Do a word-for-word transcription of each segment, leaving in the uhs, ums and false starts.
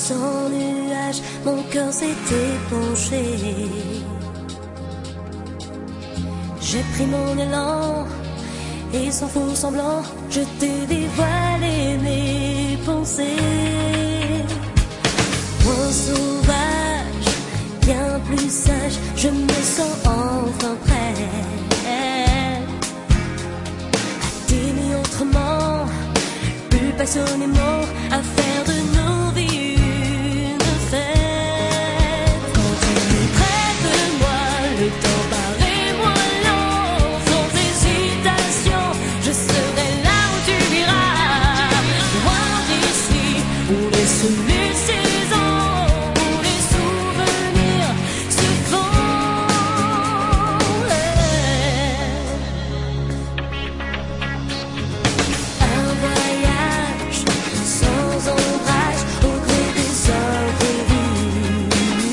sans nuage, mon cœur s'est épanché. J'ai pris mon élan et sans faux semblant, je t'ai dévoilé mes pensées. Moins sauvage, bien plus sage, je me sens enfin prêt à t'aimer autrement, plus passionnément, à faire de nos vies une fête. Quand tu es près de moi, le temps paraît moins lent, sans hésitation, je serai là où tu iras. Loin d'ici, où les souvenirs saisons, où les souvenirs se volent. Un voyage sans ombrage, au gré des imprévus.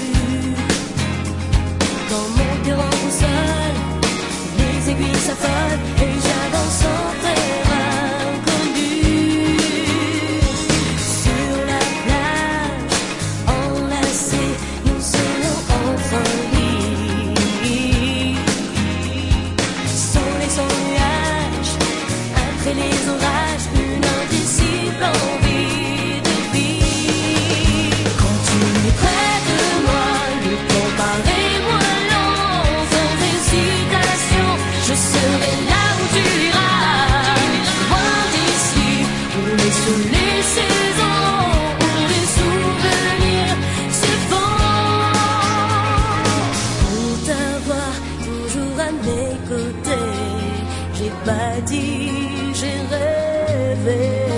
Quand mon cœur en boussole, les aiguilles s'affolent et j'avance sans terre inconnue. Sur la plage, enlacés, nous serons enfin libres. Sans les sans nuages, après les orages, une indicible envie de vivre. Quand tu es près de moi, le temps paraît moins lent, sans hésitation, je serai là où tu iras. Loin d'ici, où les sous les saisons, où les souvenirs se font. Pour t'avoir toujours à mes côtés, j'ai pas dit, j'ai rêvé.